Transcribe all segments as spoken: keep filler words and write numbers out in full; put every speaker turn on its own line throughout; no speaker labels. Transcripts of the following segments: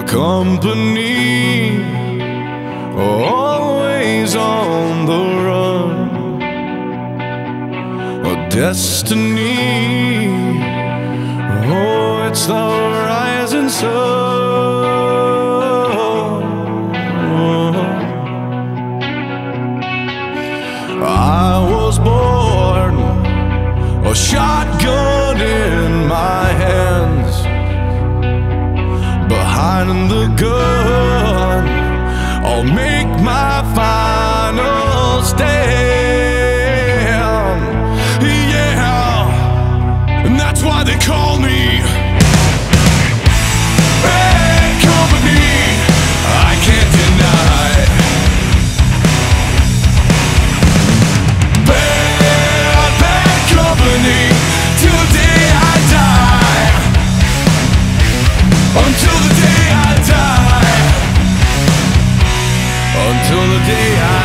company, always on the run, a destiny. Oh, it's the rising sun. I was born, a shotgun in my hands, behind the gun, I'll make my final stand. Yeah, and that's why they call me Bad Company. I can't deny Bad, bad company till the day I die. Until the day I die. Until the day I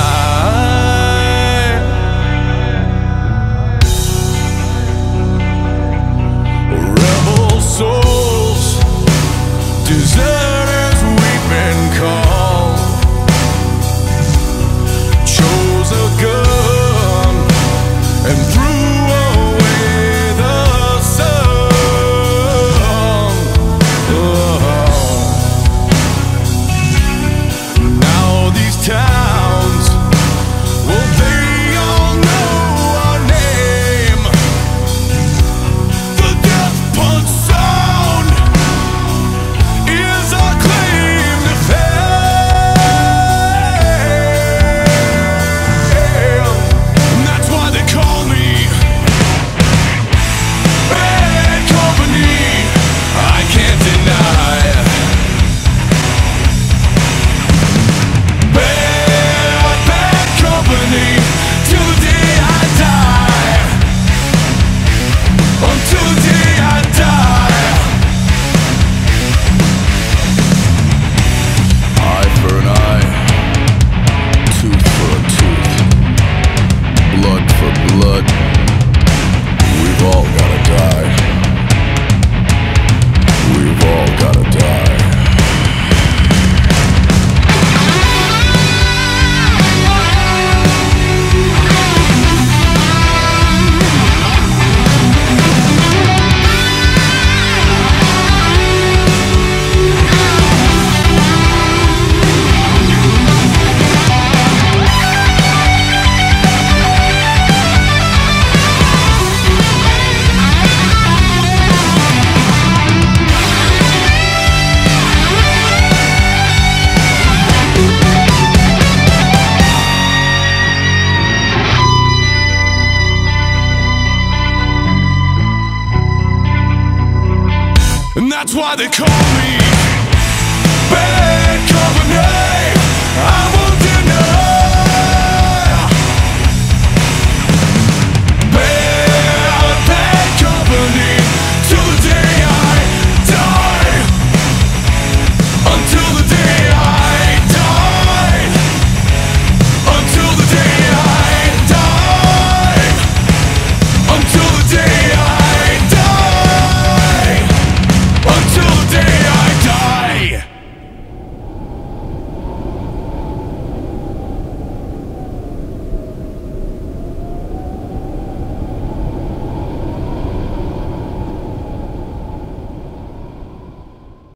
die. Rebel souls, deserters we've been called, chose a gun and threw away the sun. Now these towns, well, they all know our name. The death punch sound is our claim to fame. And that's why they call me Bad Company. I can't deny Bad, bad company till the day I die. Until the day I die. Eye for an eye, tooth for a tooth, blood for blood. We've all gotta die. We've all gotta die. And that's why they call me Bad Company. I'm